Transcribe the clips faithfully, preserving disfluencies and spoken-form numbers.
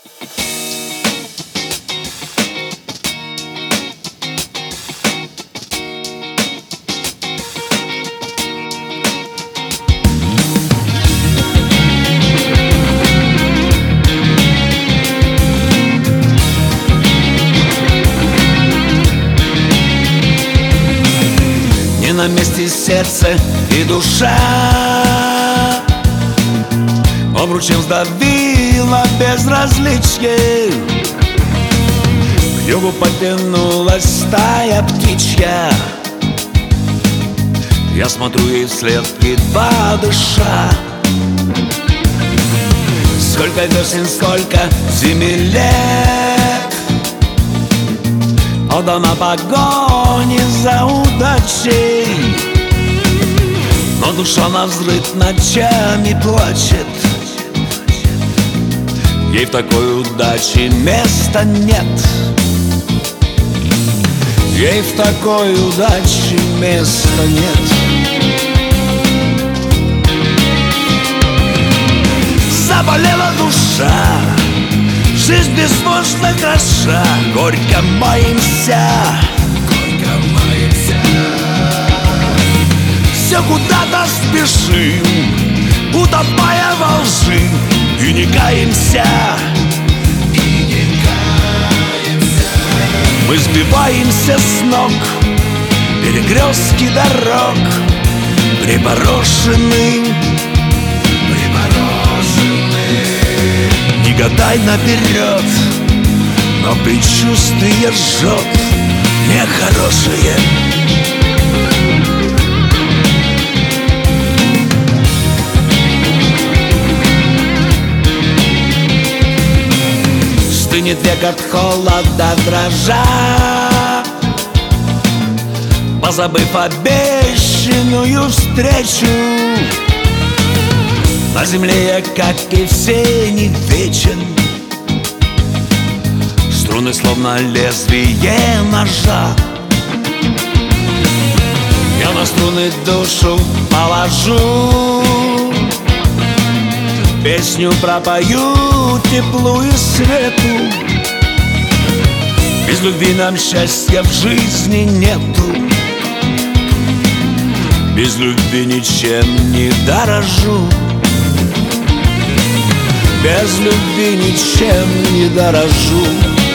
Не на месте сердце и душа, обручем сдавило безразличие. К югу потянулась стая птичья, я смотрю ей вслед, едва дыша. Сколько весен, сколько зимы лет отдана погоне за удачей, но душа навзрыд ночами плачет. Ей в такой удаче места нет. Ей в такой удаче места нет. Заболела душа, жизнь безбожно хороша, горько маемся, горько маемся. Все куда-то спешим, утопая во лжи, и не каемся, и не каемся. Мы сбиваемся с ног, перекрестки дорог припорошены, не гадай наперед, но предчувствие жжет нехорошее. Стынет век от холода дрожа, позабыв обещанную встречу. На земле я, как и все, не вечен. Струны словно лезвие ножа. Я на струны душу положу, песню пропою теплу и свету. Без любви нам счастья в жизни нету. Без любви ничем не дорожу. Без любви ничем не дорожу.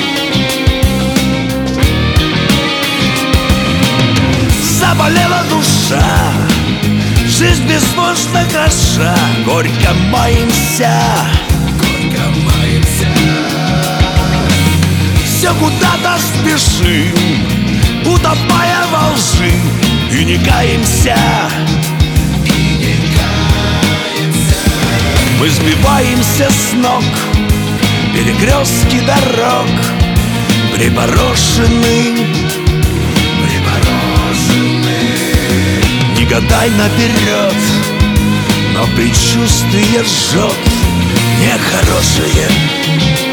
Заболела душа, жизнь безбожно хороша, горько маемся, горько маемся. Все куда-то спешим, утопая во лжи, и не каемся. Мы сбиваемся с ног, перекрестки дорог припорошены, припорошены. Не гадай наперед, но предчувствие жжет нехорошее.